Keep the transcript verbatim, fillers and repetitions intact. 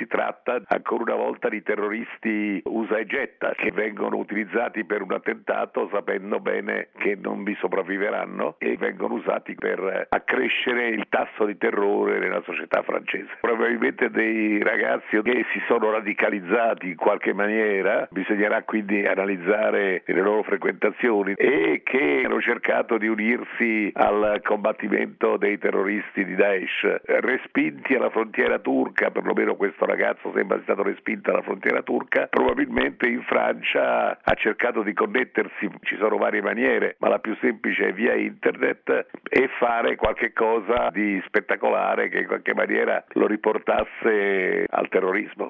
si tratta ancora una volta di terroristi usa e getta che vengono utilizzati per un attentato sapendo bene che non vi sopravviveranno e vengono usati per accrescere il tasso di terrore nella società francese. Probabilmente dei ragazzi che si sono radicalizzati in qualche maniera, bisognerà quindi analizzare le loro frequentazioni, e che hanno cercato di unirsi al combattimento dei terroristi di Daesh, respinti alla frontiera turca. Perlomeno questo ragazzo sembra stato respinto alla frontiera turca. Probabilmente in Francia ha cercato di connettersi, ci sono varie maniere, ma la più semplice è via internet, e fare qualche cosa di spettacolare che in qualche maniera lo riportasse al terrorismo.